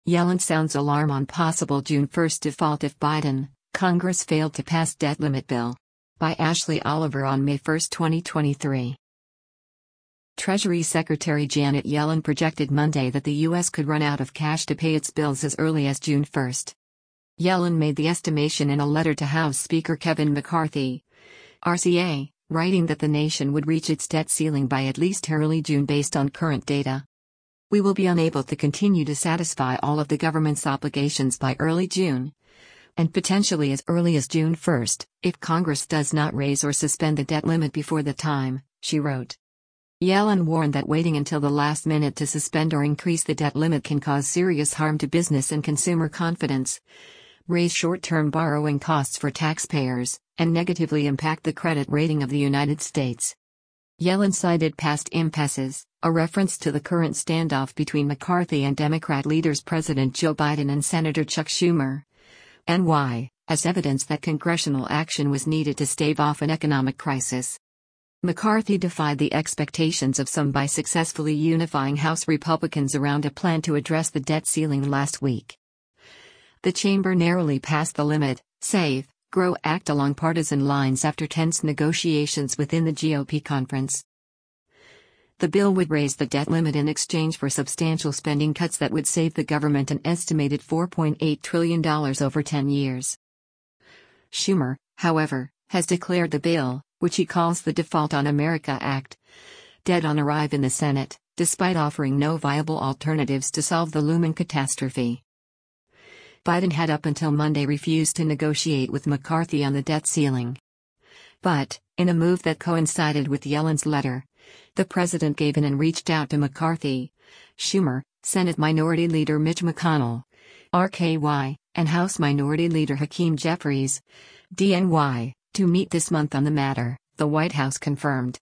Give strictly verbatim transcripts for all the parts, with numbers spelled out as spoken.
Yellen sounds alarm on possible June first default if Biden, Congress failed to pass debt limit bill. By Ashley Oliver on May first, twenty twenty-three. Treasury Secretary Janet Yellen projected Monday that the U S could run out of cash to pay its bills as early as June first. Yellen made the estimation in a letter to House Speaker Kevin McCarthy, R C A, writing that the nation would reach its debt ceiling by at least early June based on current data. We will be unable to continue to satisfy all of the government's obligations by early June, and potentially as early as June first, if Congress does not raise or suspend the debt limit before the time, she wrote. Yellen warned that waiting until the last minute to suspend or increase the debt limit can cause serious harm to business and consumer confidence, raise short-term borrowing costs for taxpayers, and negatively impact the credit rating of the United States. Yellen cited past impasses, a reference to the current standoff between McCarthy and Democrat leaders President Joe Biden and Senator Chuck Schumer, and why, as evidence that congressional action was needed to stave off an economic crisis. McCarthy defied the expectations of some by successfully unifying House Republicans around a plan to address the debt ceiling last week. The chamber narrowly passed the Limit, Save, Grow Act along partisan lines after tense negotiations within the G O P conference. The bill would raise the debt limit in exchange for substantial spending cuts that would save the government an estimated four point eight trillion dollars over ten years. Schumer, however, has declared the bill, which he calls the Default on America Act, dead on arrival in the Senate, despite offering no viable alternatives to solve the looming catastrophe. Biden had up until Monday refused to negotiate with McCarthy on the debt ceiling. But, in a move that coincided with Yellen's letter, the president gave in and reached out to McCarthy, Schumer, Senate Minority Leader Mitch McConnell, R K Y, and House Minority Leader Hakeem Jeffries, D N Y, to meet this month on the matter, the White House confirmed.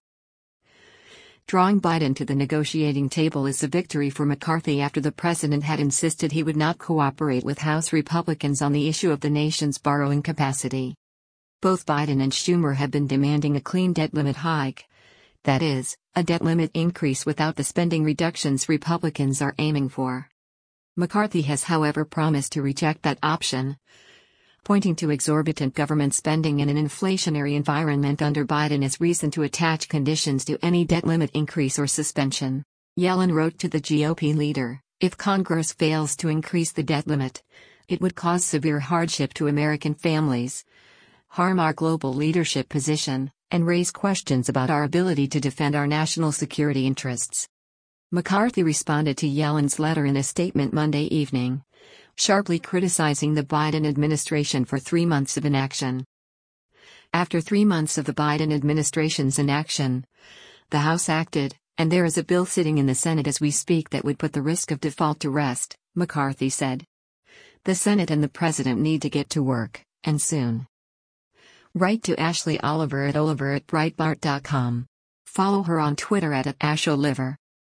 Drawing Biden to the negotiating table is a victory for McCarthy after the president had insisted he would not cooperate with House Republicans on the issue of the nation's borrowing capacity. Both Biden and Schumer have been demanding a clean debt limit hike. That is, a debt limit increase without the spending reductions Republicans are aiming for. McCarthy has, however, promised to reject that option, pointing to exorbitant government spending in an inflationary environment under Biden as reason to attach conditions to any debt limit increase or suspension. Yellen wrote to the G O P leader, "If Congress fails to increase the debt limit, it would cause severe hardship to American families, harm our global leadership position, and raise questions about our ability to defend our national security interests." McCarthy responded to Yellen's letter in a statement Monday evening, sharply criticizing the Biden administration for three months of inaction. After three months of the Biden administration's inaction, the House acted, and there is a bill sitting in the Senate as we speak that would put the risk of default to rest, McCarthy said. The Senate and the President need to get to work, and soon. Write to Ashley Oliver at Oliver at Breitbart dot com. Follow her on Twitter at, at AshOliver.